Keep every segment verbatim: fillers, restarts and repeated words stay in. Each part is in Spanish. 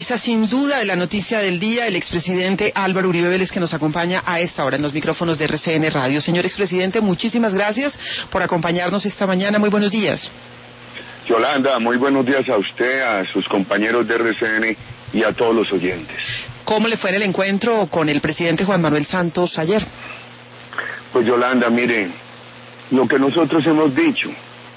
Esa sin duda es la noticia del día, el expresidente Álvaro Uribe Vélez, que nos acompaña a esta hora en los micrófonos de R C N Radio. Señor expresidente, muchísimas gracias por acompañarnos esta mañana. Muy buenos días. Yolanda, muy buenos días a usted, a sus compañeros de R C N y a todos los oyentes. ¿Cómo le fue en el encuentro con el presidente Juan Manuel Santos ayer? Pues Yolanda, mire, lo que nosotros hemos dicho,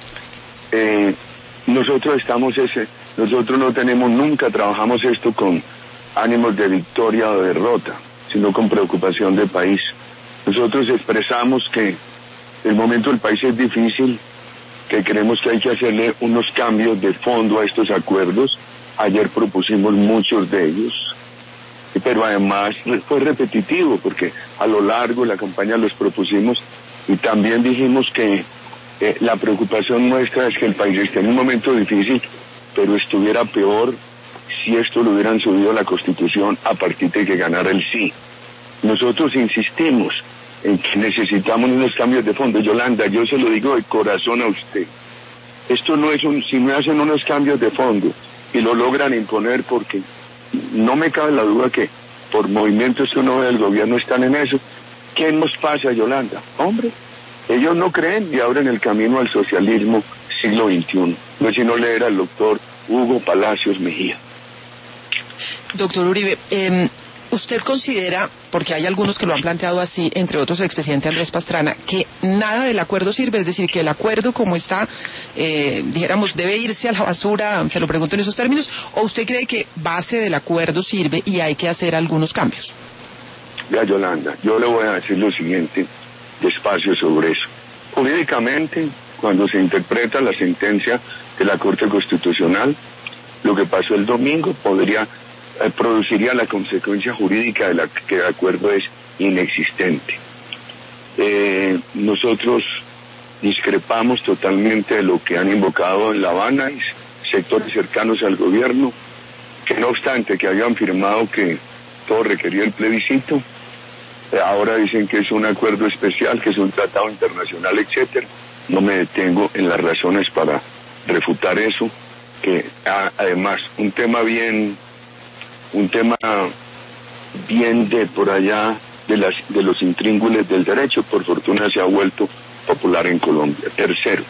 eh, nosotros estamos ese, nosotros no tenemos nunca, trabajamos esto con ánimos de victoria o de derrota, sino con preocupación del país. Nosotros expresamos que el momento del país es difícil, que creemos que hay que hacerle unos cambios de fondo a estos acuerdos. Ayer propusimos muchos de ellos, pero además fue repetitivo porque a lo largo de la campaña los propusimos y también dijimos que eh, la preocupación nuestra es que el país esté en un momento difícil, pero estuviera peor si esto lo hubieran subido a la Constitución a partir de que ganara el sí. Nosotros insistimos en que necesitamos unos cambios de fondo. Yolanda, yo se lo digo de corazón a usted. Esto no es un, si no hacen unos cambios de fondo y lo logran imponer, porque no me cabe la duda que por movimientos que uno ve del gobierno están en eso. ¿Qué nos pasa, Yolanda? Hombre, ellos no creen y abren el camino al socialismo siglo veintiuno. No es sino leer al doctor Hugo Palacios Mejía. Doctor Uribe, eh, ¿usted considera, porque hay algunos que lo han planteado así, entre otros el expresidente Andrés Pastrana, que nada del acuerdo sirve? Es decir, que el acuerdo como está, eh, dijéramos, debe irse a la basura, se lo pregunto en esos términos, ¿o usted cree que base del acuerdo sirve y hay que hacer algunos cambios? Ya, Yolanda, yo le voy a decir lo siguiente, despacio sobre eso. Jurídicamente, cuando se interpreta la sentencia de la Corte Constitucional, lo que pasó el domingo podría eh, produciría la consecuencia jurídica de la que el acuerdo es inexistente. Eh, nosotros discrepamos totalmente de lo que han invocado en La Habana y sectores cercanos al gobierno, que no obstante que habían firmado que todo requería el plebiscito, eh, ahora dicen que es un acuerdo especial, que es un tratado internacional, etcétera. No me detengo en las razones para refutar eso, que a, además un tema bien, un tema bien de por allá de las de los intríngulis del derecho, por fortuna se ha vuelto popular en Colombia. Tercero,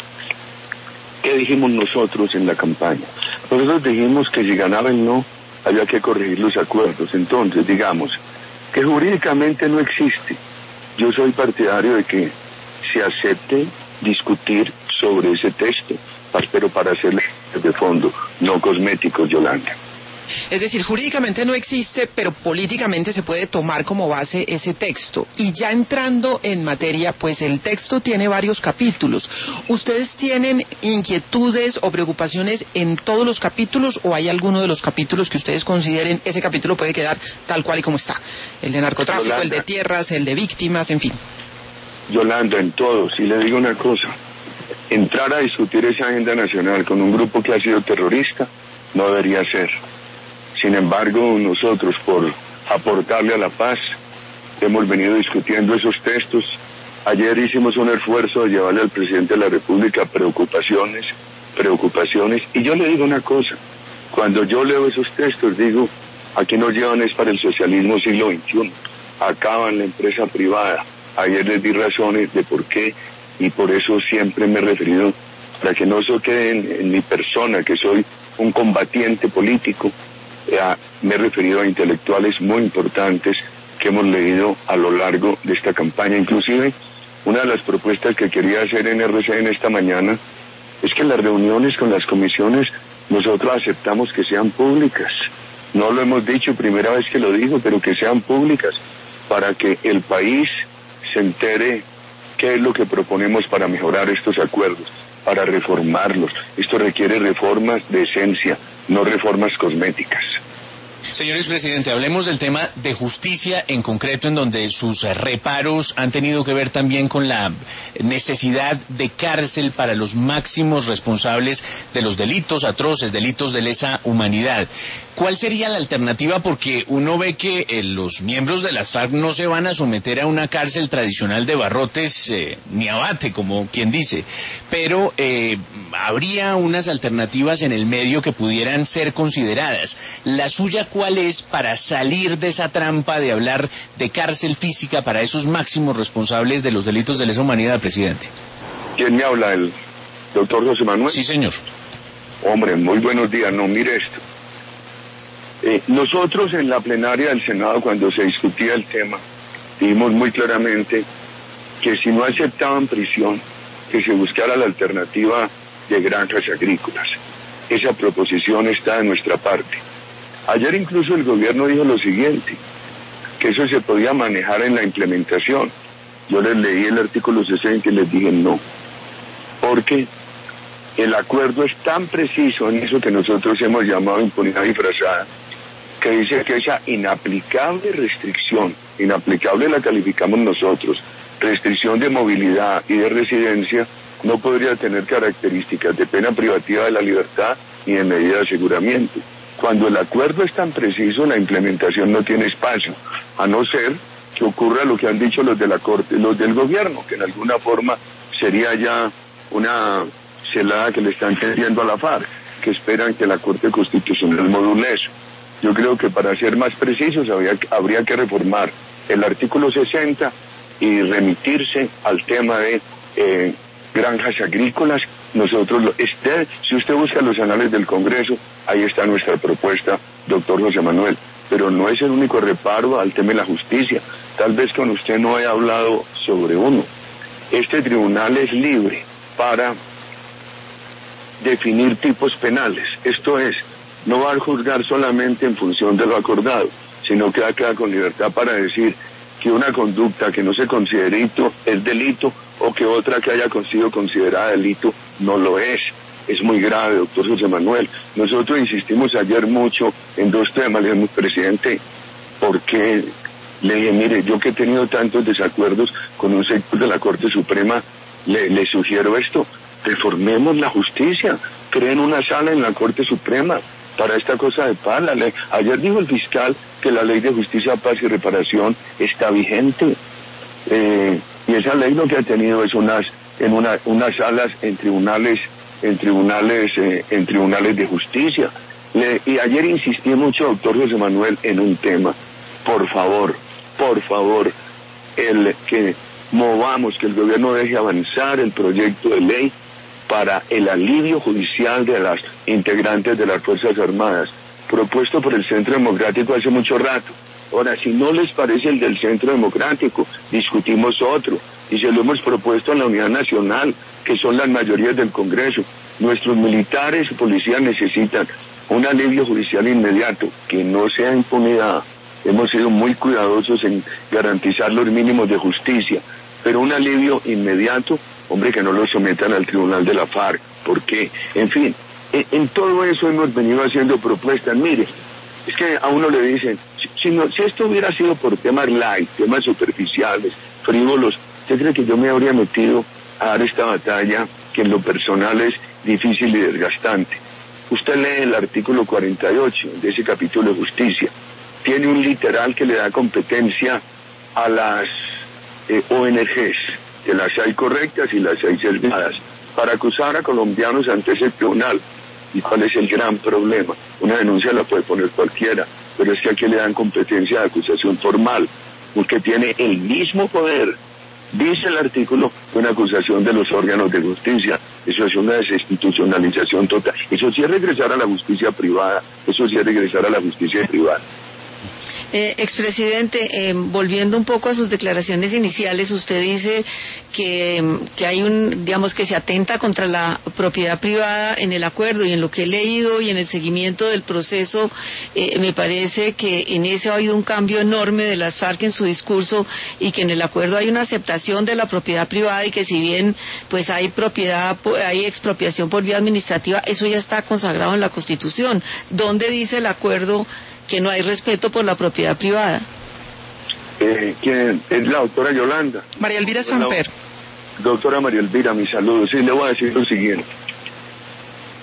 ¿qué dijimos nosotros en la campaña? Nosotros dijimos que si ganaba el no, había que corregir los acuerdos. Entonces, digamos, que jurídicamente no existe. Yo soy partidario de que se acepte discutir sobre ese texto, pero para hacerle de fondo, no cosméticos, Yolanda. Es decir, jurídicamente no existe, pero políticamente se puede tomar como base ese texto. Y ya entrando en materia, pues el texto tiene varios capítulos. ¿Ustedes tienen inquietudes o preocupaciones en todos los capítulos o hay alguno de los capítulos que ustedes consideren ese capítulo puede quedar tal cual y como está? El de narcotráfico, Yolanda, el de tierras, el de víctimas, en fin. Yolanda, en todos. Y le digo una cosa, entrar a discutir esa agenda nacional con un grupo que ha sido terrorista no debería ser. Sin embargo, nosotros, por aportarle a la paz, hemos venido discutiendo esos textos. Ayer hicimos un esfuerzo de llevarle al presidente de la República preocupaciones, preocupaciones. Y yo le digo una cosa, cuando yo leo esos textos, digo, aquí nos llevan es para el socialismo siglo veintiuno. Acaban la empresa privada. Ayer les di razones de por qué, y por eso siempre me he referido, para que no se quede en, en mi persona, que soy un combatiente político. Ya me he referido a intelectuales muy importantes que hemos leído a lo largo de esta campaña. Inclusive, una de las propuestas que quería hacer en R C N esta mañana es que las reuniones con las comisiones nosotros aceptamos que sean públicas. No lo hemos dicho, primera vez que lo digo, pero que sean públicas para que el país se entere qué es lo que proponemos para mejorar estos acuerdos, para reformarlos. Esto requiere reformas de esencia, no reformas cosméticas. Señor expresidente, hablemos del tema de justicia en concreto, en donde sus reparos han tenido que ver también con la necesidad de cárcel para los máximos responsables de los delitos atroces, delitos de lesa humanidad. ¿cuál sería la alternativa? Porque uno ve que eh, los miembros de las FARC no se van a someter a una cárcel tradicional de barrotes eh, ni abate, como quien dice, pero eh, habría unas alternativas en el medio que pudieran ser consideradas. ¿La suya cuál es para salir de esa trampa de hablar de cárcel física para esos máximos responsables de los delitos de lesa humanidad, presidente? ¿Quién me habla? ¿El doctor José Manuel? Sí, señor. Hombre, muy buenos días. No, mire esto. Eh, nosotros en la plenaria del Senado, cuando se discutía el tema, dijimos muy claramente que si no aceptaban prisión, que se buscara la alternativa de granjas agrícolas. Esa proposición está de nuestra parte. Ayer incluso el gobierno dijo lo siguiente, que eso se podía manejar en la implementación. Yo les leí el artículo sesenta y les dije no, porque el acuerdo es tan preciso en eso que nosotros hemos llamado impunidad disfrazada, que dice que esa inaplicable restricción, inaplicable la calificamos nosotros, restricción de movilidad y de residencia, no podría tener características de pena privativa de la libertad ni de medida de aseguramiento. Cuando el acuerdo es tan preciso, la implementación no tiene espacio, a no ser que ocurra lo que han dicho los de la Corte, los del gobierno, que en alguna forma sería ya una celada que le están tendiendo a la FARC, que esperan que la Corte Constitucional module eso. Yo creo que para ser más precisos habría, habría que reformar el artículo sesenta y remitirse al tema de eh, granjas agrícolas. Nosotros, lo, este, si usted busca los anales del Congreso, ahí está nuestra propuesta, doctor José Manuel, pero no es el único reparo al tema de la justicia. Tal vez con usted no haya hablado sobre uno. Este tribunal es libre para definir tipos penales, esto es, no va a juzgar solamente en función de lo acordado, sino que va a quedar con libertad para decir que una conducta que no se considere delito es delito o que otra que haya sido considerada delito no lo es. Es muy grave, doctor José Manuel. Nosotros insistimos ayer mucho en dos temas. Le dijimos, presidente, ¿por qué? Le dije, mire, yo que he tenido tantos desacuerdos con un sector de la Corte Suprema, le, le sugiero esto, reformemos la justicia, creen una sala en la Corte Suprema para esta cosa de paz. La ley. Ayer dijo el fiscal que la ley de justicia, paz y reparación está vigente, eh, y esa ley lo que ha tenido es unas en una, unas salas en tribunales en tribunales eh, en tribunales de justicia. Le, y ayer insistí mucho, doctor José Manuel, en un tema. Por favor, por favor, el que movamos, que el gobierno deje avanzar el proyecto de ley para el alivio judicial de las integrantes de las Fuerzas Armadas, propuesto por el Centro Democrático hace mucho rato. Ahora, si no les parece el del Centro Democrático, discutimos otro, y se lo hemos propuesto a la Unidad Nacional, que son las mayorías del Congreso. Nuestros militares y policías necesitan un alivio judicial inmediato, que no sea impunidad. Hemos sido muy cuidadosos en garantizar los mínimos de justicia, pero un alivio inmediato, hombre, que no lo sometan al tribunal de la FARC. ¿Por qué? En fin, en, en todo eso hemos venido haciendo propuestas. Mire, es que a uno le dicen, si, si, no, si esto hubiera sido por temas light, temas superficiales, frívolos, ¿usted cree que yo me habría metido a dar esta batalla que en lo personal es difícil y desgastante? Usted lee el artículo cuarenta y ocho de ese capítulo de justicia. Tiene un literal que le da competencia a las eh, O N Ges, que las hay correctas y las hay sesgadas, para acusar a colombianos ante ese tribunal. ¿Y cuál es el gran problema? Una denuncia la puede poner cualquiera, pero es que aquí le dan competencia de acusación formal, porque tiene el mismo poder, dice el artículo, de una acusación de los órganos de justicia. Eso es una desinstitucionalización total. Eso sí es regresar a la justicia privada, eso sí es regresar a la justicia privada. Eh, expresidente, eh, volviendo un poco a sus declaraciones iniciales, usted dice que, que hay un, digamos, que se atenta contra la propiedad privada en el acuerdo, y en lo que he leído y en el seguimiento del proceso, eh, me parece que en ese ha habido un cambio enorme de las FARC en su discurso, y que en el acuerdo hay una aceptación de la propiedad privada, y que si bien pues hay propiedad, hay expropiación por vía administrativa, eso ya está consagrado en la Constitución. ¿Dónde dice el acuerdo que no hay respeto por la propiedad privada? Eh, ¿Quién? Es la doctora Yolanda. María Elvira Samper. Doctora María Elvira, mis saludos. Sí, le voy a decir lo siguiente.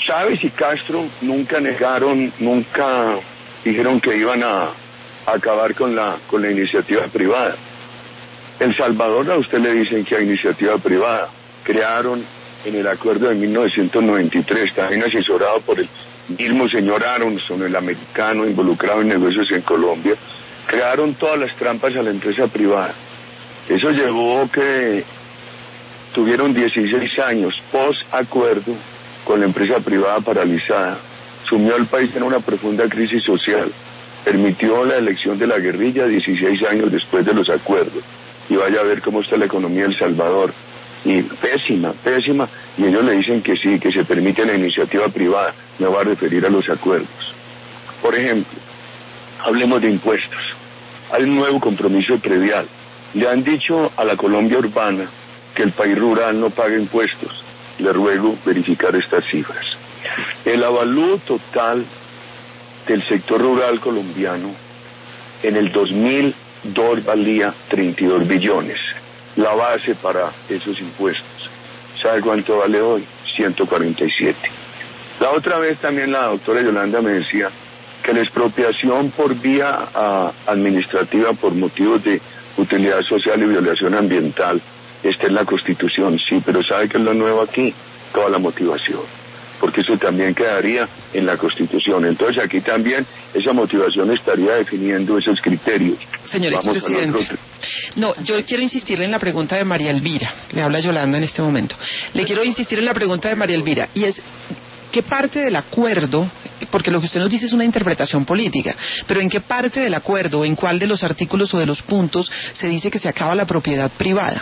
Chávez y Castro nunca negaron, nunca dijeron que iban a, a acabar con la, con la iniciativa privada. El Salvador, a usted le dicen que hay iniciativa privada. Crearon en el acuerdo de mil novecientos noventa y tres, también asesorado por el mismo señor Aronson, el americano involucrado en negocios en Colombia, crearon todas las trampas a la empresa privada. Eso llevó que tuvieron dieciséis años post-acuerdo con la empresa privada paralizada, sumió al país en una profunda crisis social, permitió la elección de la guerrilla dieciséis años después de los acuerdos, y vaya a ver cómo está la economía de El Salvador, y pésima, pésima, y ellos le dicen que sí, que se permite la iniciativa privada, me va a referir a los acuerdos. Por ejemplo, hablemos de impuestos, hay un nuevo compromiso predial, le han dicho a la Colombia urbana que el país rural no paga impuestos. Le ruego verificar estas cifras. El avalúo total del sector rural colombiano en el dos mil dos valía treinta y dos billones. La base para esos impuestos. ¿Sabe cuánto vale hoy? ciento cuarenta y siete. La otra vez también la doctora Yolanda me decía que la expropiación por vía uh, administrativa por motivos de utilidad social y violación ambiental está en la Constitución, sí, pero ¿sabe qué es lo nuevo aquí? Toda la motivación, porque eso también quedaría en la Constitución. Entonces aquí también esa motivación estaría definiendo esos criterios. Señor expresidente, no, yo quiero insistirle en la pregunta de María Elvira, le habla Yolanda en este momento, le quiero insistir en la pregunta de María Elvira, y es, ¿qué parte del acuerdo, porque lo que usted nos dice es una interpretación política, pero en qué parte del acuerdo, en cuál de los artículos o de los puntos se dice que se acaba la propiedad privada?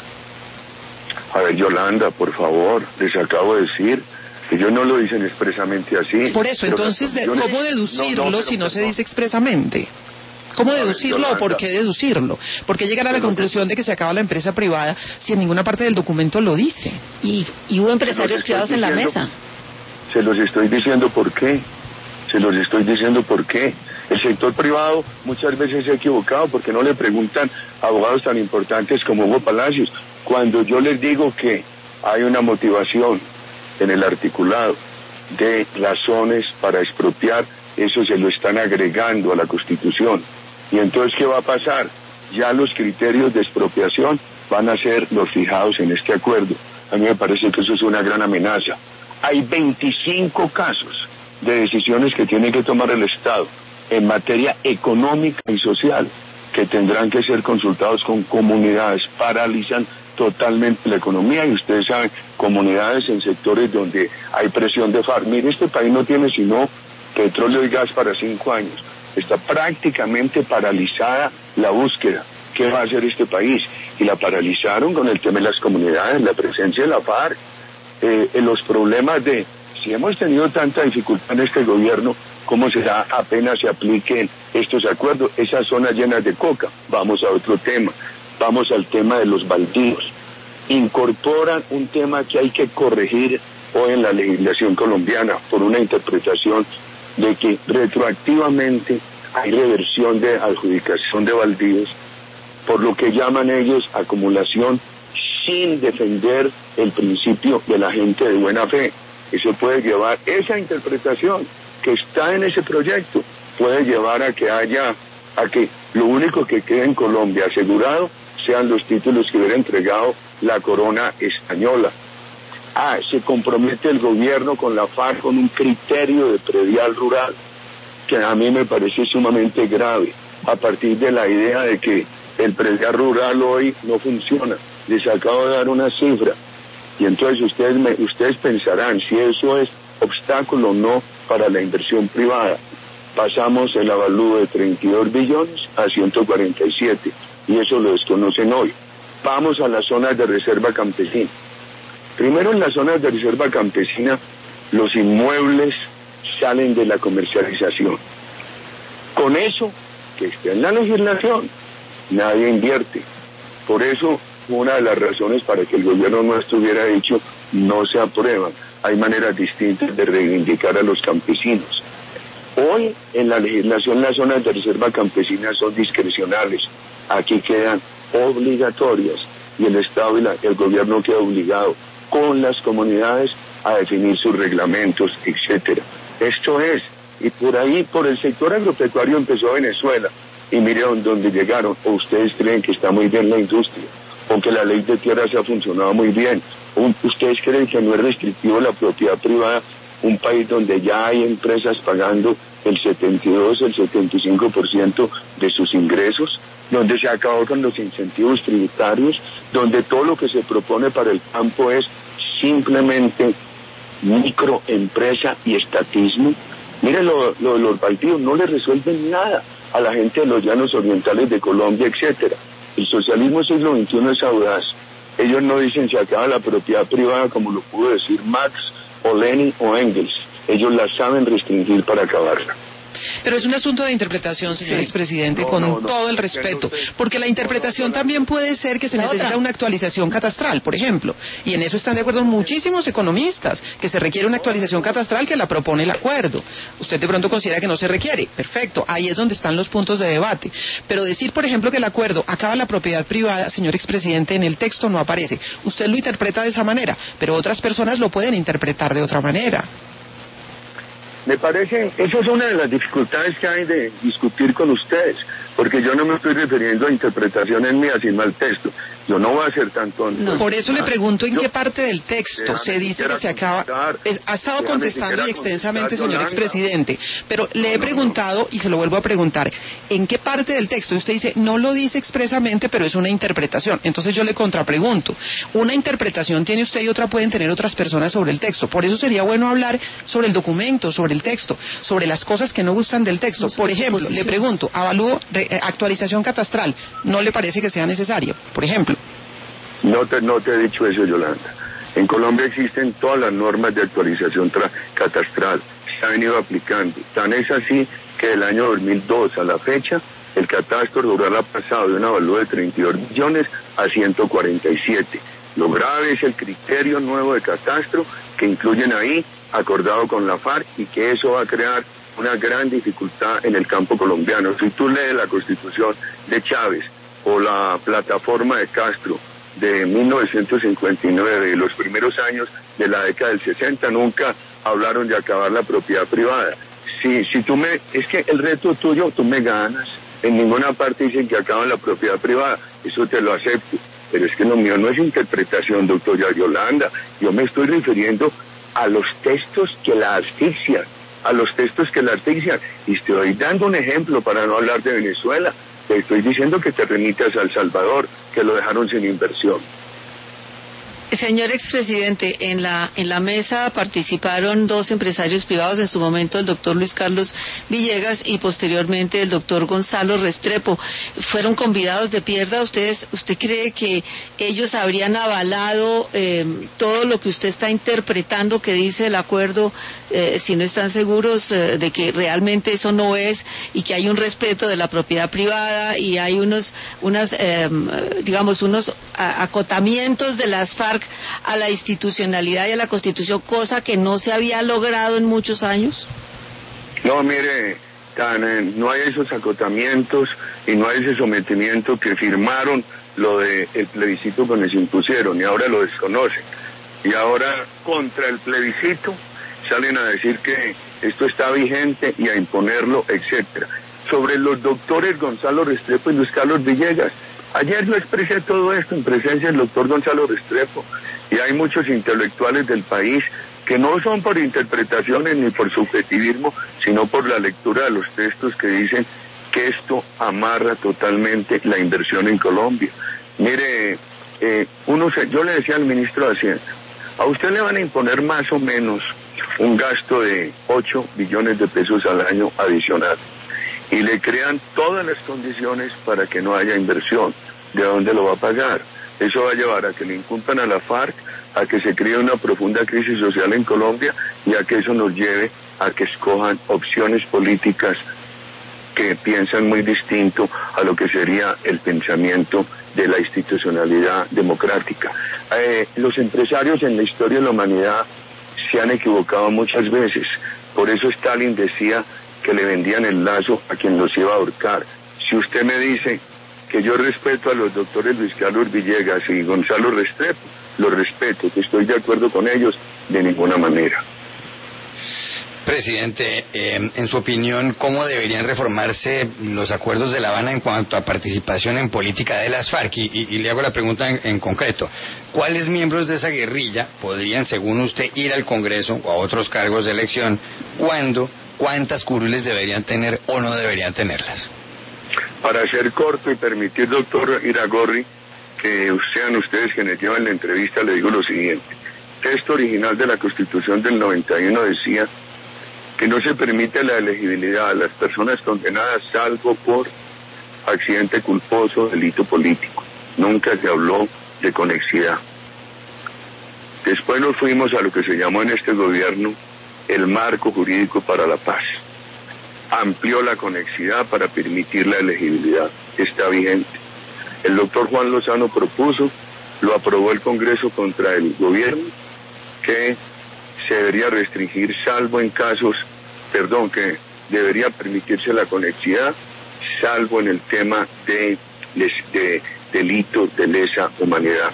A ver, Yolanda, por favor, les acabo de decir que ellos no lo dicen expresamente así. Por eso, entonces, de, ¿cómo deducirlo no, no, si no se dice expresamente? ¿Cómo deducirlo o por qué deducirlo? ¿Por qué llegar a la conclusión de que se acaba la empresa privada si en ninguna parte del documento lo dice? Y, y hubo empresarios privados en la mesa. Se los estoy diciendo por qué. Se los estoy diciendo por qué. El sector privado muchas veces se ha equivocado porque no le preguntan a abogados tan importantes como Hugo Palacios. Cuando yo les digo que hay una motivación en el articulado de razones para expropiar, eso se lo están agregando a la Constitución. Y entonces, ¿qué va a pasar? Ya los criterios de expropiación van a ser los fijados en este acuerdo. A mí me parece que eso es una gran amenaza. Hay veinticinco casos de decisiones que tiene que tomar el Estado en materia económica y social que tendrán que ser consultados con comunidades, paralizan totalmente la economía, y ustedes saben, comunidades en sectores donde hay presión de FARC. Mire, este país no tiene sino petróleo y gas para cinco años. Está prácticamente paralizada la búsqueda. ¿Qué va a hacer este país? Y la paralizaron con el tema de las comunidades, la presencia de la FARC, eh, en los problemas de, si hemos tenido tanta dificultad en este gobierno, ¿cómo será apenas se apliquen estos acuerdos? Esas zonas llenas de coca. Vamos a otro tema. Vamos al tema de los baldíos. Incorporan un tema que hay que corregir hoy en la legislación colombiana por una interpretación de que retroactivamente hay reversión de adjudicación de baldíos, por lo que llaman ellos acumulación, sin defender el principio de la gente de buena fe. Eso puede llevar, esa interpretación que está en ese proyecto, puede llevar a que haya, a que lo único que quede en Colombia asegurado sean los títulos que hubiera entregado la corona española. Ah, se compromete el gobierno con la FARC con un criterio de predial rural, que a mí me parece sumamente grave, a partir de la idea de que el predial rural hoy no funciona. Les acabo de dar una cifra, y entonces ustedes, me, ustedes pensarán si eso es obstáculo o no para la inversión privada. Pasamos el avalúo de treinta y dos billones a ciento cuarenta y siete, y eso lo desconocen hoy. Vamos a las zonas de reserva campesina. Primero, en las zonas de reserva campesina, los inmuebles salen de la comercialización. Con eso, que está en la legislación, nadie invierte. Por eso, una de las razones para que el gobierno nuestro hubiera dicho, no se aprueban. Hay maneras distintas de reivindicar a los campesinos. Hoy, en la legislación, las zonas de reserva campesina son discrecionales. Aquí quedan obligatorias, y el Estado y la, el gobierno queda obligado con las comunidades a definir sus reglamentos, etcétera. Esto es, y por ahí, por el sector agropecuario empezó Venezuela, y miren dónde llegaron. O ustedes creen que está muy bien la industria, o que la ley de tierras ha funcionado muy bien, o ustedes creen que no es restrictivo la propiedad privada, un país donde ya hay empresas pagando el setenta y dos, el setenta y cinco por ciento de sus ingresos, donde se acabó con los incentivos tributarios, donde todo lo que se propone para el campo es simplemente microempresa y estatismo. Miren, lo, lo, los baldíos no le resuelven nada a la gente de los llanos orientales de Colombia, etcétera. El socialismo siglo veintiuno es audaz. Ellos no dicen se acaba la propiedad privada como lo pudo decir Marx o Lenin o Engels. Ellos la saben restringir para acabarla. Pero es un asunto de interpretación, señor sí. expresidente, no, con no, no, todo el respeto, porque la interpretación no, no, también puede ser que se la necesita otra. una actualización catastral, por ejemplo, y en eso están de acuerdo muchísimos economistas, que se requiere una actualización catastral que la propone el acuerdo. Usted de pronto considera que no se requiere, perfecto, ahí es donde están los puntos de debate, pero decir, por ejemplo, que el acuerdo acaba la propiedad privada, señor expresidente, en el texto no aparece. Usted lo interpreta de esa manera, pero otras personas lo pueden interpretar de otra manera. Me parece, esa es una de las dificultades que hay de discutir con ustedes, porque yo no me estoy refiriendo a interpretaciones mías, sino al texto. Yo no voy a ser tan tonto. No. Por eso le pregunto en yo, qué parte del texto se dice que se acaba. Es, ha estado contestando y extensamente, señor expresidente, pero le no, he preguntado, no, no. y se lo vuelvo a preguntar, ¿en qué parte del texto? Usted dice, no lo dice expresamente, pero es una interpretación. Entonces yo le contrapregunto, una interpretación tiene usted y otra pueden tener otras personas sobre el texto. Por eso sería bueno hablar sobre el documento, sobre el texto, sobre las cosas que no gustan del texto. Por ejemplo, le pregunto, avalúo, re, actualización catastral, ¿no le parece que sea necesaria? Por ejemplo. No te, no te he dicho eso, Yolanda. En Colombia existen todas las normas de actualización tra- catastral, se han venido aplicando. Tan es así que del año dos mil dos a la fecha, el catastro rural ha pasado de un avalúo de treinta y dos millones a ciento cuarenta y siete. Lo grave es el criterio nuevo de catastro que incluyen ahí, acordado con la FARC, y que eso va a crear una gran dificultad en el campo colombiano. Si tú lees la Constitución de Chávez o la plataforma de Castro de mil novecientos cincuenta y nueve, los primeros años de la década del sesenta, nunca hablaron de acabar la propiedad privada. Si, si tú me, es que el reto tuyo, tú me ganas. En ninguna parte dicen que acaban la propiedad privada, eso te lo acepto. Pero es que lo mío no es interpretación, doctora Yolanda. Yo me estoy refiriendo a los textos que la asfixian, a los textos que la asfixian. Y estoy dando un ejemplo para no hablar de Venezuela. Te estoy diciendo que te remitas a El Salvador, que lo dejaron sin inversión. Señor expresidente, en la en la mesa participaron dos empresarios privados, en su momento el doctor Luis Carlos Villegas y posteriormente el doctor Gonzalo Restrepo. ¿Fueron convidados de pierda? ¿Ustedes, ¿Usted cree que ellos habrían avalado eh, todo lo que usted está interpretando que dice el acuerdo, eh, si no están seguros eh, de que realmente eso no es y que hay un respeto de la propiedad privada y hay unos, unas, eh, digamos, unos acotamientos de las FARC a la institucionalidad y a la Constitución, cosa que no se había logrado en muchos años? No, mire, tan, eh, no hay esos acotamientos y no hay ese sometimiento que firmaron lo de el plebiscito que les impusieron y ahora lo desconocen. Y ahora contra el plebiscito salen a decir que esto está vigente y a imponerlo, etcétera. Sobre los doctores Gonzalo Restrepo y Luis Carlos Villegas, ayer lo expresé todo esto en presencia del doctor Gonzalo Restrepo, y hay muchos intelectuales del país que no son por interpretaciones ni por subjetivismo, sino por la lectura de los textos que dicen que esto amarra totalmente la inversión en Colombia. Mire, eh, uno se, yo le decía al ministro de Hacienda, a usted le van a imponer más o menos un gasto de ocho billones de pesos al año adicional, y le crean todas las condiciones para que no haya inversión. ¿De dónde lo va a pagar? Eso va a llevar a que le incumplan a la FARC, a que se cree una profunda crisis social en Colombia y a que eso nos lleve a que escojan opciones políticas que piensan muy distinto a lo que sería el pensamiento de la institucionalidad democrática. Eh, los empresarios en la historia de la humanidad se han equivocado muchas veces. Por eso Stalin decía que le vendían el lazo a quien los iba a ahorcar. Si usted me dice que yo respeto a los doctores Luis Carlos Villegas y Gonzalo Restrepo, los respeto, que estoy de acuerdo con ellos, de ninguna manera. Presidente, eh, en su opinión, ¿cómo deberían reformarse los acuerdos de La Habana en cuanto a participación en política de las FARC? Y, y, y le hago la pregunta en, en concreto. ¿Cuáles miembros de esa guerrilla podrían, según usted, ir al Congreso o a otros cargos de elección? ¿Cuándo? ¿Cuántas curules deberían tener o no deberían tenerlas? Para ser corto y permitir, doctor Iragorri, que sean ustedes quienes llevan la entrevista, le digo lo siguiente. El texto original de la Constitución del noventa y uno decía que no se permite la elegibilidad a las personas condenadas salvo por accidente culposo, delito político. Nunca se habló de conexidad. Después nos fuimos a lo que se llamó en este gobierno el marco jurídico para la paz. Amplió la conexidad para permitir la elegibilidad. Está vigente. El doctor Juan Lozano propuso, lo aprobó el Congreso contra el gobierno, que se debería restringir salvo en casos, perdón, que debería permitirse la conexidad, salvo en el tema de, de, de delitos de lesa humanidad.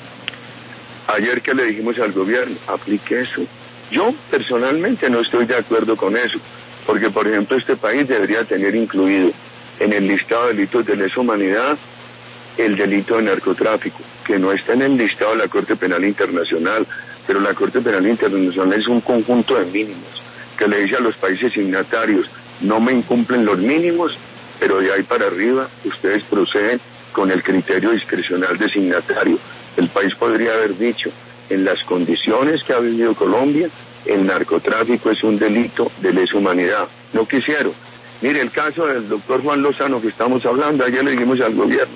Ayer que le dijimos al gobierno, aplique eso. Yo personalmente no estoy de acuerdo con eso, porque por ejemplo este país debería tener incluido en el listado de delitos de lesa humanidad el delito de narcotráfico, que no está en el listado de la Corte Penal Internacional, pero la Corte Penal Internacional es un conjunto de mínimos que le dice a los países signatarios, no me incumplen los mínimos, pero de ahí para arriba ustedes proceden con el criterio discrecional de signatario. El país podría haber dicho, en las condiciones que ha vivido Colombia, el narcotráfico es un delito de lesa humanidad. No quisieron. Mire, el caso del doctor Juan Lozano que estamos hablando, ayer le dijimos al gobierno,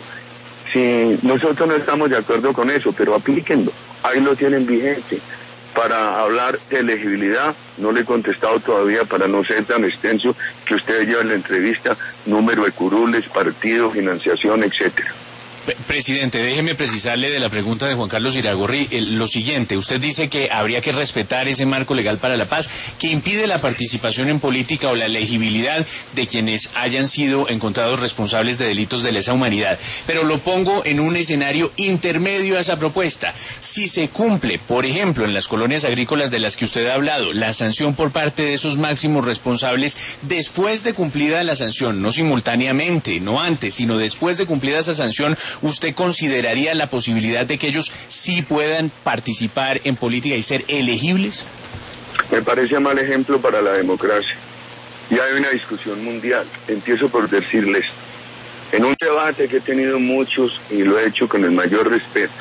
si nosotros no estamos de acuerdo con eso, pero aplíquenlo, ahí lo tienen vigente. Para hablar de elegibilidad, no le he contestado todavía para no ser tan extenso que ustedes lleven la entrevista, número de curules, partido, financiación, etcétera. Presidente, déjeme precisarle de la pregunta de Juan Carlos Iragorri eh, lo siguiente. Usted dice que habría que respetar ese marco legal para la paz que impide la participación en política o la elegibilidad de quienes hayan sido encontrados responsables de delitos de lesa humanidad. Pero lo pongo en un escenario intermedio a esa propuesta. Si se cumple, por ejemplo, en las colonias agrícolas de las que usted ha hablado, la sanción por parte de esos máximos responsables, después de cumplida la sanción, no simultáneamente, no antes, sino después de cumplida esa sanción, ¿usted consideraría la posibilidad de que ellos sí puedan participar en política y ser elegibles? Me parece mal ejemplo para la democracia. Ya hay una discusión mundial. Empiezo por decirles, en un debate que he tenido muchos y lo he hecho con el mayor respeto,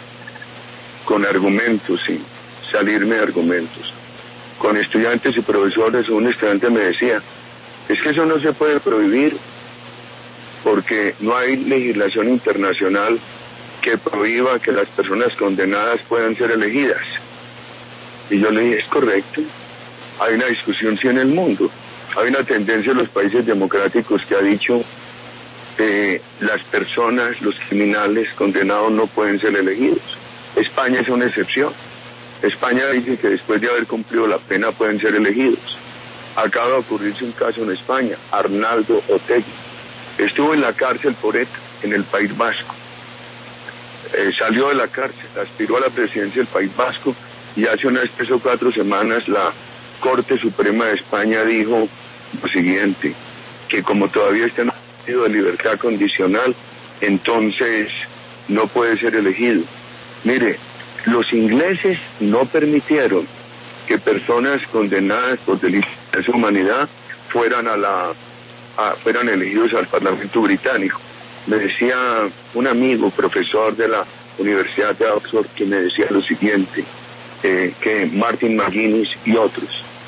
con argumentos, sin salirme de argumentos, con estudiantes y profesores, un estudiante me decía, es que eso no se puede prohibir, porque no hay legislación internacional que prohíba que las personas condenadas puedan ser elegidas. Y yo le dije, es correcto, hay una discusión sí en el mundo, hay una tendencia en los países democráticos que ha dicho que las personas, los criminales condenados no pueden ser elegidos. España es una excepción. España dice que después de haber cumplido la pena pueden ser elegidos. Acaba de ocurrirse un caso en España, Arnaldo Otegi. Estuvo en la cárcel por ETA, en el País Vasco. Eh, salió de la cárcel, aspiró a la presidencia del País Vasco y hace unas tres o cuatro semanas la Corte Suprema de España dijo lo siguiente, que como todavía está en un sentido de libertad condicional, entonces no puede ser elegido. Mire, los ingleses no permitieron que personas condenadas por delitos de lesa humanidad fueran a la a, fueran elegidos al Parlamento británico. Me decía un amigo, profesor de la Universidad de Oxford, que me decía lo siguiente, eh, que Martin McGuinness y otros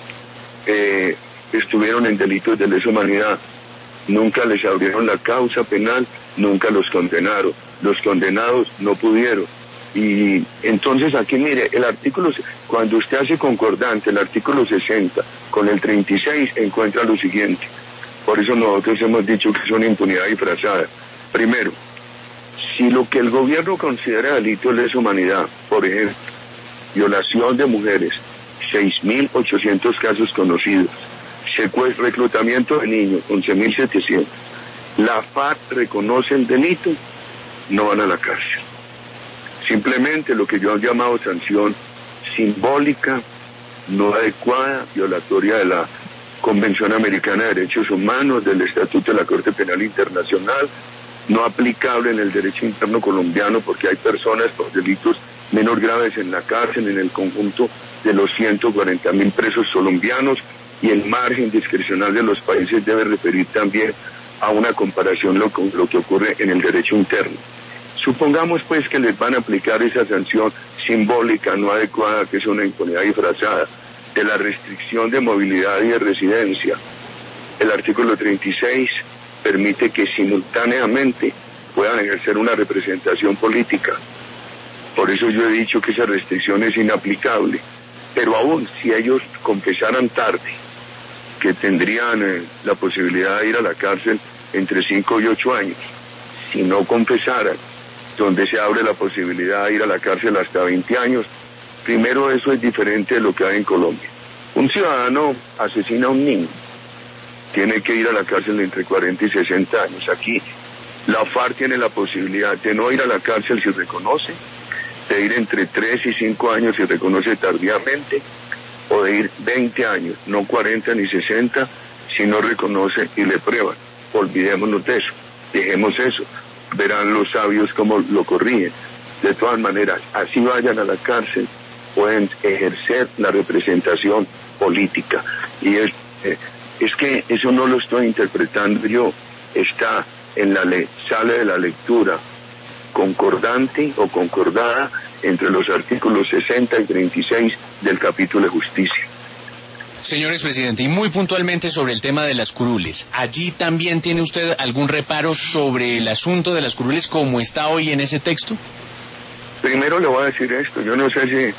eh, estuvieron en delitos de lesa humanidad, nunca les abrieron la causa penal, nunca los condenaron, los condenados no pudieron. Y entonces aquí mire, el artículo, cuando usted hace concordante el artículo sesenta con el treinta y seis, encuentra lo siguiente. Por eso nosotros hemos dicho que es una impunidad disfrazada. Primero, si lo que el gobierno considera delito de lesa humanidad, por ejemplo, violación de mujeres, seis mil ochocientos casos conocidos, secuestro, reclutamiento de niños, once mil setecientos, la FARC reconoce el delito, no van a la cárcel. Simplemente lo que yo he llamado sanción simbólica no adecuada, violatoria de la Convención Americana de Derechos Humanos, del Estatuto de la Corte Penal Internacional, no aplicable en el derecho interno colombiano porque hay personas por delitos menos graves en la cárcel, en el conjunto de los ciento cuarenta mil presos colombianos, y el margen discrecional de los países debe referir también a una comparación lo, con lo que ocurre en el derecho interno. Supongamos pues que les van a aplicar esa sanción simbólica, no adecuada, que es una impunidad disfrazada, de la restricción de movilidad y de residencia. El artículo treinta y seis permite que simultáneamente puedan ejercer una representación política. Por eso yo he dicho que esa restricción es inaplicable. Pero aún si ellos confesaran tarde, que tendrían eh, la posibilidad de ir a la cárcel entre cinco y ocho años, si no confesaran, donde se abre la posibilidad de ir a la cárcel hasta veinte años, primero eso es diferente de lo que hay en Colombia. Un ciudadano asesina a un niño, tiene que ir a la cárcel entre cuarenta y sesenta años. Aquí la FARC tiene la posibilidad de no ir a la cárcel si reconoce, de ir entre tres y cinco años si reconoce tardíamente, o de ir veinte años, no cuarenta ni sesenta, si no reconoce y le prueban. Olvidémonos de eso, dejemos eso, verán los sabios cómo lo corrigen. De todas maneras, así vayan a la cárcel, pueden ejercer la representación política. Y es, eh, es que eso no lo estoy interpretando yo, está en la ley, sale de la lectura concordante o concordada entre los artículos sesenta y treinta y seis del capítulo de justicia. Señor expresidente, y muy puntualmente sobre el tema de las curules, ¿allí también tiene usted algún reparo sobre el asunto de las curules como está hoy en ese texto? Primero le voy a decir esto, yo no sé si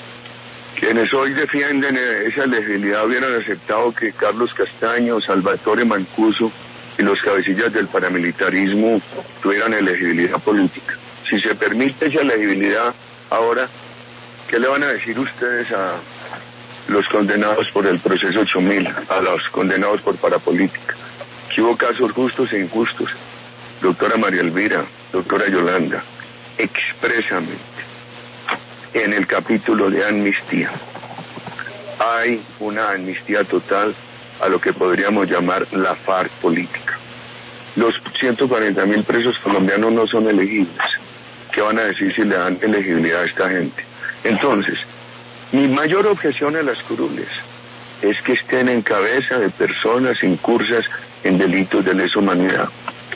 quienes hoy defienden esa legibilidad hubieran aceptado que Carlos Castaño, Salvatore Mancuso y los cabecillas del paramilitarismo tuvieran elegibilidad política. Si se permite esa elegibilidad ahora, ¿qué le van a decir ustedes a los condenados por el proceso ocho mil, a los condenados por parapolítica? Que hubo casos justos e injustos. Doctora María Elvira, doctora Yolanda, expresamente en el capítulo de amnistía hay una amnistía total a lo que podríamos llamar la FARC política. Los ciento cuarenta mil presos colombianos no son elegibles. ¿Qué van a decir si le dan elegibilidad a esta gente? Entonces, mi mayor objeción a las curules es que estén en cabeza de personas incursas en delitos de lesa humanidad.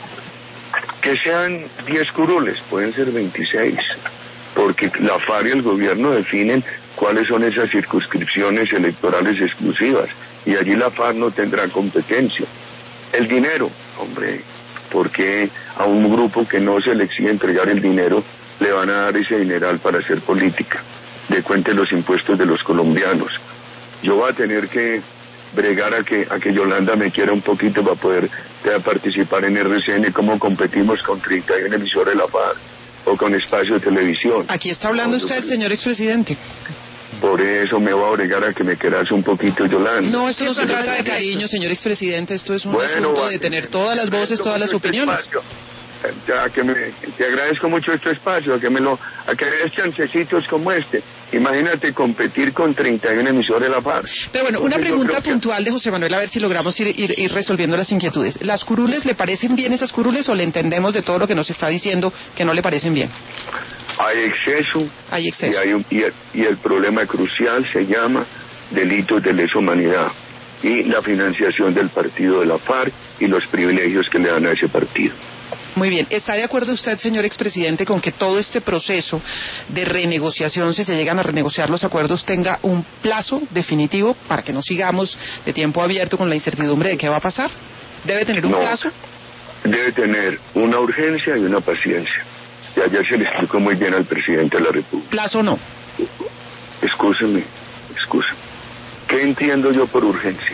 Que sean diez curules, pueden ser veintiséis, porque la FARC y el gobierno definen cuáles son esas circunscripciones electorales exclusivas, y allí la FARC no tendrá competencia. El dinero, hombre, porque a un grupo que no se le exige entregar el dinero, le van a dar ese dineral para hacer política? De cuente los impuestos de los colombianos. Yo voy a tener que bregar a que, a que Yolanda me quiera un poquito para poder eh, participar en R C N, como competimos con treinta y uno emisores de la FARC o con espacio de televisión. Aquí está hablando no, usted, yo, señor expresidente. Por eso me voy a obligar a que me quieras un poquito, Yolanda. No, esto no se trata de cariño, señor expresidente, esto es un bueno, asunto va, de tener todas las voces, todas las opiniones. Espacio. Ya que me, te agradezco mucho este espacio, a que me lo, a que me des chancecitos como este. Imagínate competir con treinta y uno emisores de la FARC. Pero bueno, una Entonces, pregunta que... puntual de José Manuel, a ver si logramos ir, ir, ir resolviendo las inquietudes. ¿Las curules le parecen bien esas curules o le entendemos de todo lo que nos está diciendo que no le parecen bien? Hay exceso. Hay exceso. Y, hay un, y, el, y el problema crucial se llama delitos de lesa humanidad y la financiación del partido de la FARC y los privilegios que le dan a ese partido. Muy bien. ¿Está de acuerdo usted, señor expresidente, con que todo este proceso de renegociación, si se llegan a renegociar los acuerdos, tenga un plazo definitivo para que no sigamos de tiempo abierto con la incertidumbre de qué va a pasar? ¿Debe tener un no, plazo? Debe tener una urgencia y una paciencia. Y ayer se le explicó muy bien al presidente de la República. ¿Plazo no? Excúseme, excúseme. ¿Qué entiendo yo por urgencia?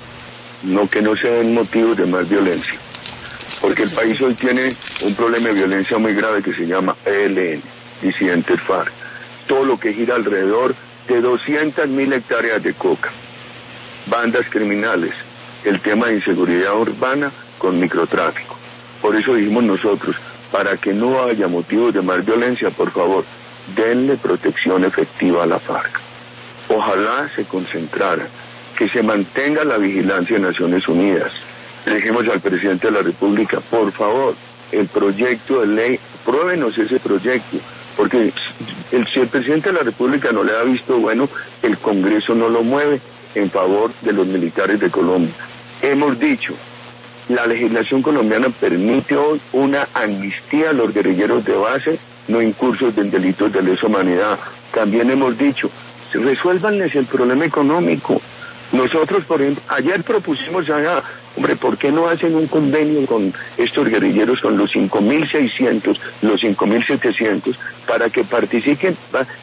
No que no se den motivos de más violencia. Porque el país hoy tiene un problema de violencia muy grave que se llama E L N, disidentes FARC. Todo lo que gira alrededor de doscientas mil hectáreas de coca. Bandas criminales, el tema de inseguridad urbana con microtráfico. Por eso dijimos nosotros, para que no haya motivos de más violencia, por favor, denle protección efectiva a la FARC. ojalá se concentrara, que se mantenga la vigilancia de Naciones Unidas. Le dijimos al presidente de la República, por favor, el proyecto de ley, pruébenos ese proyecto, porque el, si el presidente de la República no le ha visto bueno, el Congreso no lo mueve en favor de los militares de Colombia. Hemos dicho, la legislación colombiana permite hoy una amnistía a los guerrilleros de base, no incursos en delitos de lesa humanidad. También hemos dicho, resuélvanles el problema económico. Nosotros, por ejemplo, ayer propusimos allá, hombre, ¿por qué no hacen un convenio con estos guerrilleros, con los cinco mil seiscientos, los cinco mil setecientos, para que participen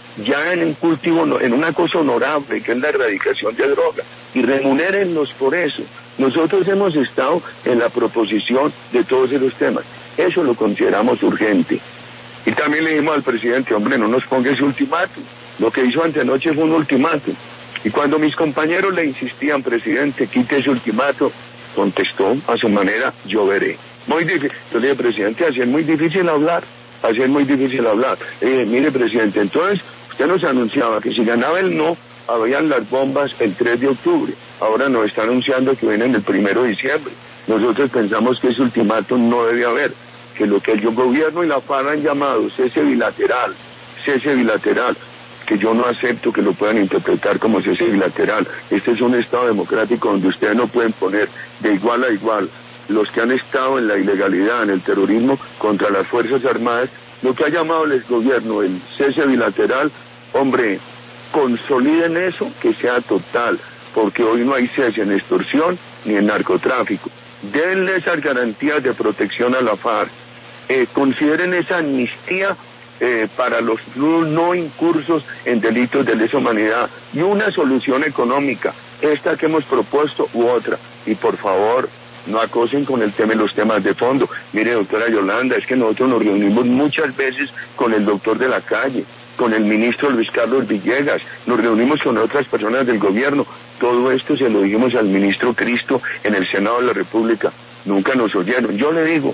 ya en un cultivo, en una cosa honorable, que es la erradicación de drogas, y remunérenlos por eso? Nosotros hemos estado en la proposición de todos esos temas. Eso lo consideramos urgente. Y también le dijimos al presidente, hombre, no nos ponga ese ultimátum. Lo que hizo antenoche fue un ultimátum. Y cuando mis compañeros le insistían, presidente, quite ese ultimato, contestó a su manera, yo veré. Muy difícil. Yo le dije, presidente, así es muy difícil hablar, así es muy difícil hablar. Le dije, mire, presidente, entonces usted nos anunciaba que si ganaba el no, habían las bombas el tres de octubre. Ahora nos está anunciando que vienen el primero de diciembre. Nosotros pensamos que ese ultimato no debe haber, que lo que el gobierno y la FARC han llamado cese bilateral, cese bilateral, que yo no acepto que lo puedan interpretar como cese bilateral. Este es un Estado democrático donde ustedes no pueden poner de igual a igual los que han estado en la ilegalidad, en el terrorismo contra las Fuerzas Armadas. Lo que ha llamado el gobierno el cese bilateral, hombre, consoliden eso, que sea total, porque hoy no hay cese en extorsión ni en narcotráfico. Denle esas garantías de protección a la FARC, eh, consideren esa amnistía Eh, para los no incursos en delitos de lesa humanidad y una solución económica, esta que hemos propuesto u otra. Y por favor, no acosen con el tema, los temas de fondo. Mire, doctora Yolanda, es que nosotros nos reunimos muchas veces con el doctor de la calle, con el ministro Luis Carlos Villegas, nos reunimos con otras personas del gobierno. Todo esto se lo dijimos al ministro Cristo en el Senado de la República. Nunca nos oyeron. Yo le digo,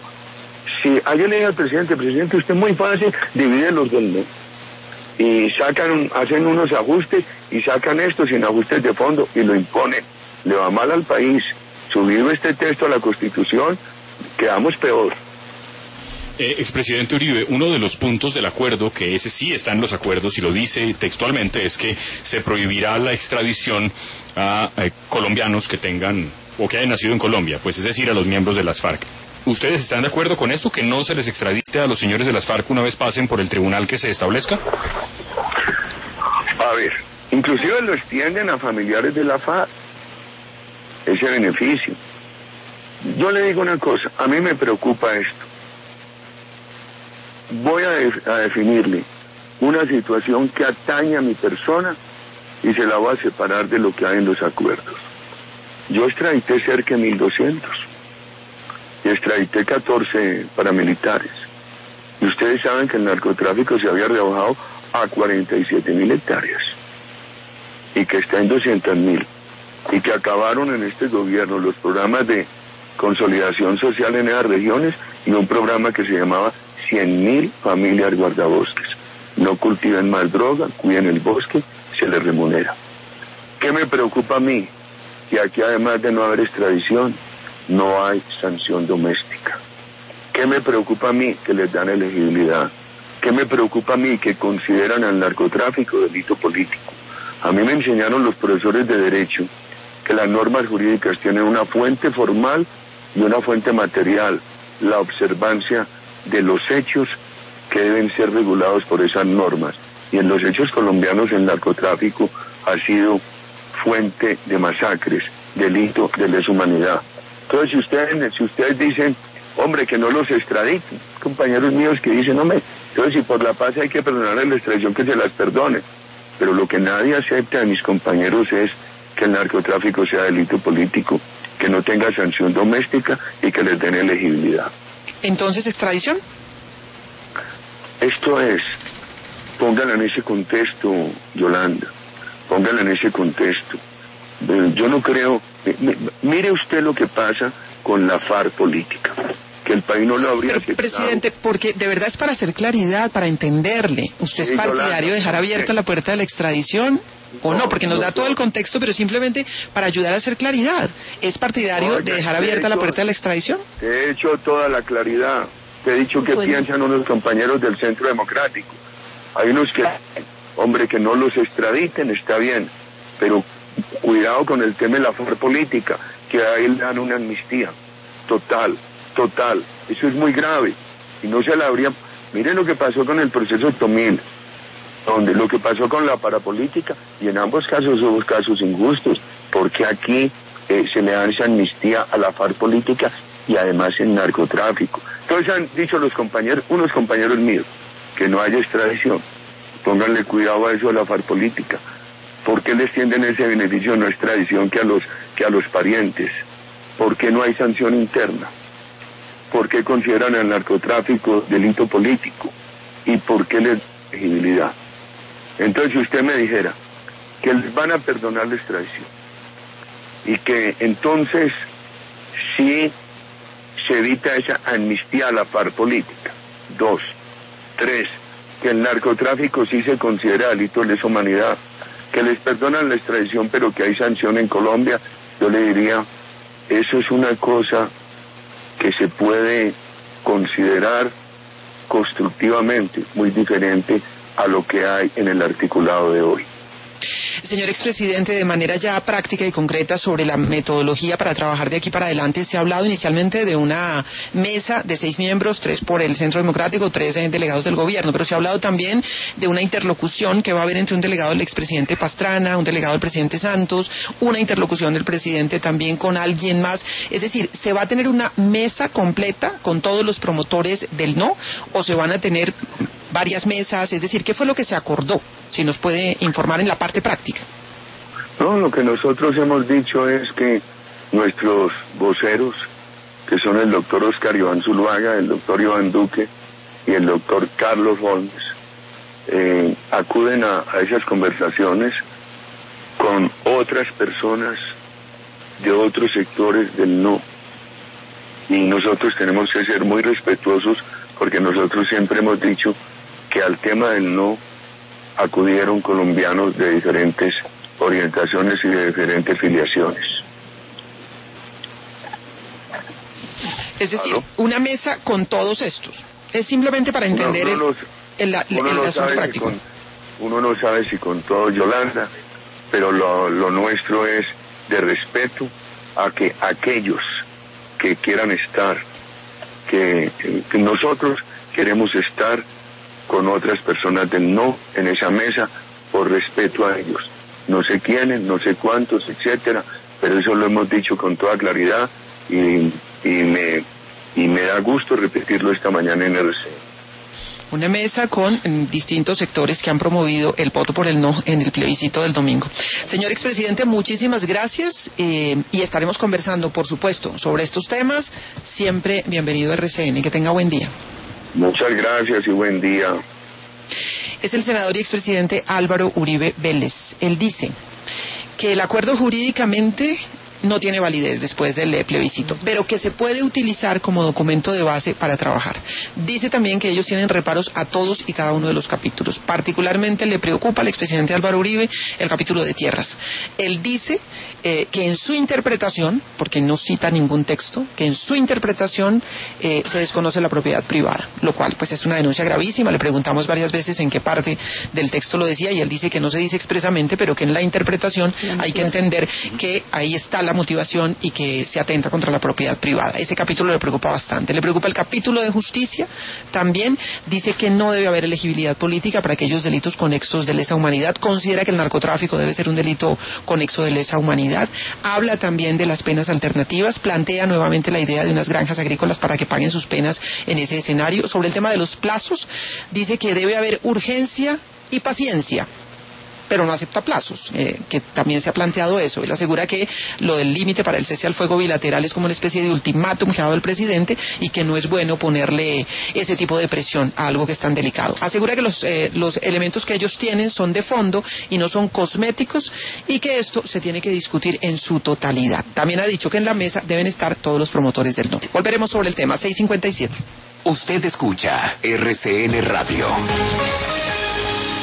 si ayer le dije al presidente, presidente, usted es muy fácil, divide los del mes y sacan, hacen unos ajustes y sacan esto sin ajustes de fondo y lo imponen. Le va mal al país. Subido este texto a la Constitución, quedamos peor. Eh, expresidente Uribe, uno de los puntos del acuerdo, que ese sí está en los acuerdos y lo dice textualmente, es que se prohibirá la extradición a eh, colombianos que tengan o que hayan nacido en Colombia, pues es decir, a los miembros de las FARC. ¿Ustedes están de acuerdo con eso, que no se les extradite a los señores de las FARC una vez pasen por el tribunal que se establezca? A ver, inclusive lo extienden a familiares de la FARC, ese beneficio. Yo le digo una cosa, a mí me preocupa esto. Voy a, def- a definirle una situación que atañe a mi persona y se la voy a separar de lo que hay en los acuerdos. Yo extradité cerca de mil doscientos y extradité catorce paramilitares. Y ustedes saben que el narcotráfico se había rebajado a cuarenta y siete mil hectáreas y que está en doscientos mil y que acabaron en este gobierno los programas de consolidación social en esas regiones y un programa que se llamaba cien mil familias guardabosques. No cultiven más droga, cuiden el bosque, se les remunera. ¿Qué me preocupa a mí? Que aquí, además de no haber extradición, no hay sanción doméstica. ¿Qué me preocupa a mí? Que les dan elegibilidad. ¿Qué me preocupa a mí? Que consideran al narcotráfico delito político. A mí me enseñaron los profesores de Derecho que las normas jurídicas tienen una fuente formal y una fuente material, la observancia de los hechos que deben ser regulados por esas normas. Y en los hechos colombianos el narcotráfico ha sido fuente de masacres, delito de lesa humanidad. Entonces, si ustedes, si ustedes dicen, hombre, que no los extraditen, compañeros míos que dicen, hombre, entonces si por la paz hay que perdonar la extradición, que se las perdone. Pero lo que nadie acepta de mis compañeros es que el narcotráfico sea delito político, que no tenga sanción doméstica y que les den elegibilidad. Entonces, ¿extradición? Esto es, póngala en ese contexto, Yolanda, póngala en ese contexto. Yo no creo, mire usted lo que pasa con la FARC política. que el país no lo habría Pero, aceptado. presidente, porque de verdad es para hacer claridad, para entenderle. ¿Usted es Sí, partidario Yolanda, de dejar abierta la puerta de la extradición o no? No, Porque nos no, da todo no. el contexto, pero simplemente para ayudar a hacer claridad. ¿Es partidario No, de ya- dejar de abierta la hecho- puerta de la extradición? Te he hecho toda la claridad. Te he dicho qué Bueno. piensan unos compañeros del Centro Democrático. Hay unos que, hombre, que no los extraditen, está bien, pero cuidado con el tema de la fuerza política, que a él le dan una amnistía total, total. Eso es muy grave. Y no se la habría... Miren lo que pasó con el proceso Tomil, donde lo que pasó con la parapolítica, y en ambos casos hubo casos injustos, porque aquí eh, se le da esa amnistía a la FARC política y además en narcotráfico. Entonces han dicho los compañeros, unos compañeros míos, que no haya extradición. Pónganle cuidado a eso a la FARC política. ¿Por qué les tienden ese beneficio no extradición que a los que a los parientes? ¿Por qué no hay sanción interna? ¿Por qué consideran el narcotráfico delito político? ¿Y por qué les da elegibilidad? Entonces, si usted me dijera que les van a perdonar la extradición y que entonces sí se evita esa amnistía a la FARC política. Dos. Tres, que el narcotráfico sí se considera delito de lesa humanidad, que les perdonan la extradición pero que hay sanción en Colombia, yo le diría, eso es una cosa que se puede considerar constructivamente muy diferente a lo que hay en el articulado de hoy. Señor expresidente, de manera ya práctica y concreta sobre la metodología para trabajar de aquí para adelante, se ha hablado inicialmente de una mesa de seis miembros, tres por el Centro Democrático, tres eh, delegados del gobierno, pero se ha hablado también de una interlocución que va a haber entre un delegado del expresidente Pastrana, un delegado del presidente Santos, una interlocución del presidente también con alguien más. Es decir, ¿se va a tener una mesa completa con todos los promotores del no o se van a tener varias mesas? Es decir, ¿qué fue lo que se acordó? Si nos puede informar en la parte práctica. No, lo que nosotros hemos dicho es que nuestros voceros, que son el doctor Oscar Iván Zuluaga, el doctor Iván Duque y el doctor Carlos Holmes, eh, acuden a, a esas conversaciones con otras personas de otros sectores del no. Y nosotros tenemos que ser muy respetuosos porque nosotros siempre hemos dicho que al tema del no acudieron colombianos de diferentes orientaciones y de diferentes filiaciones. Es decir, ¿Aló? una mesa con todos estos. Es simplemente para entender Uno, uno el, no- el, el, uno el no asunto sabe si práctico. con, uno no sabe si con todo Yolanda, pero lo, lo nuestro es de respeto a que aquellos que quieran estar, que, que nosotros queremos estar con otras personas del no en esa mesa por respeto a ellos. No sé quiénes, no sé cuántos, etcétera, pero eso lo hemos dicho con toda claridad y, y me y me da gusto repetirlo esta mañana en R C. Una mesa con mm, distintos sectores que han promovido el voto por el no en el plebiscito del domingo. Señor expresidente, muchísimas gracias eh, y estaremos conversando, por supuesto, sobre estos temas. Siempre bienvenido a R C N. Que tenga buen día. Muchas gracias y buen día. Es el senador y expresidente Álvaro Uribe Vélez. Él dice que el acuerdo jurídicamente no tiene validez después del eh, plebiscito, pero que se puede utilizar como documento de base para trabajar. Dice también que ellos tienen reparos a todos y cada uno de los capítulos. Particularmente le preocupa al expresidente Álvaro Uribe el capítulo de tierras. Él dice eh, que en su interpretación, porque no cita ningún texto, que en su interpretación eh, se desconoce la propiedad privada, lo cual pues es una denuncia gravísima. Le preguntamos varias veces en qué parte del texto lo decía y él dice que no se dice expresamente, pero que en la interpretación hay que entender que ahí está la motivación y que se atenta contra la propiedad privada. Ese capítulo le preocupa bastante. Le preocupa el capítulo de justicia. También dice que no debe haber elegibilidad política para aquellos delitos conexos de lesa humanidad. Considera que el narcotráfico debe ser un delito conexo de lesa humanidad. Habla también de las penas alternativas. Plantea nuevamente la idea de unas granjas agrícolas para que paguen sus penas en ese escenario. Sobre el tema de los plazos, dice que debe haber urgencia y paciencia, pero no acepta plazos, eh, que también se ha planteado eso. Él asegura que lo del límite para el cese al fuego bilateral es como una especie de ultimátum que ha dado el presidente y que no es bueno ponerle ese tipo de presión a algo que es tan delicado. Asegura que los, eh, los elementos que ellos tienen son de fondo y no son cosméticos y que esto se tiene que discutir en su totalidad. También ha dicho que en la mesa deben estar todos los promotores del no. Volveremos sobre el tema. seis cincuenta y siete. Usted escucha R C N Radio.